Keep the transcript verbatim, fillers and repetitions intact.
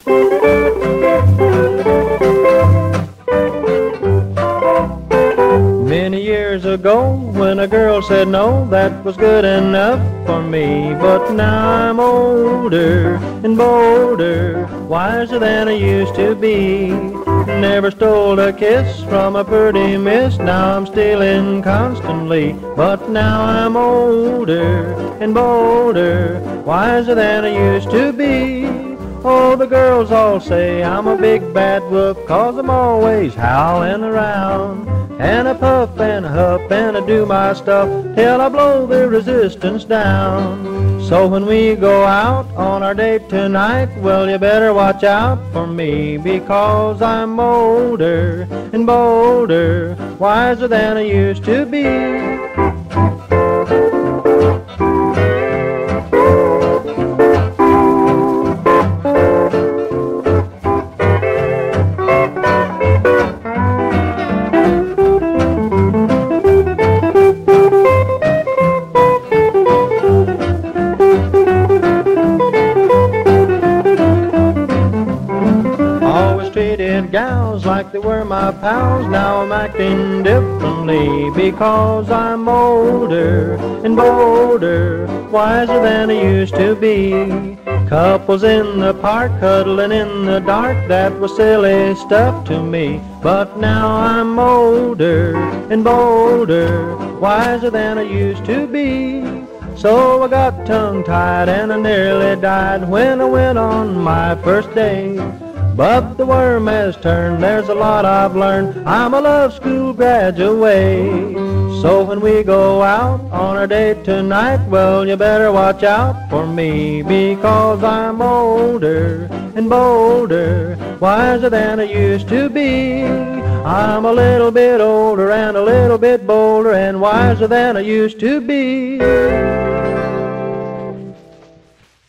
Many years ago, when a girl said no, that was good enough for me. But now I'm older and bolder, wiser than I used to be. Never stole a kiss from a pretty miss, now I'm stealing constantly. But now I'm older and bolder, wiser than I used to be. Oh, the girls all say I'm a big bad wolf, 'cause I'm always howling around. And I puff and I huff and I do my stuff till I blow the resistance down. So when we go out on our date tonight, well, you better watch out for me, because I'm older and bolder, wiser than I used to be. Treated gals like they were my pals, now I'm acting differently, because I'm older and bolder, wiser than I used to be. Couples in the park cuddling in the dark, that was silly stuff to me. But now I'm older and bolder, wiser than I used to be. So I got tongue-tied and I nearly died when I went on my first date. But the worm has turned, there's a lot I've learned, I'm a love school graduate. So when we go out on our date tonight, well, you better watch out for me, because I'm older and bolder, wiser than I used to be. I'm a little bit older and a little bit bolder, and wiser than I used to be.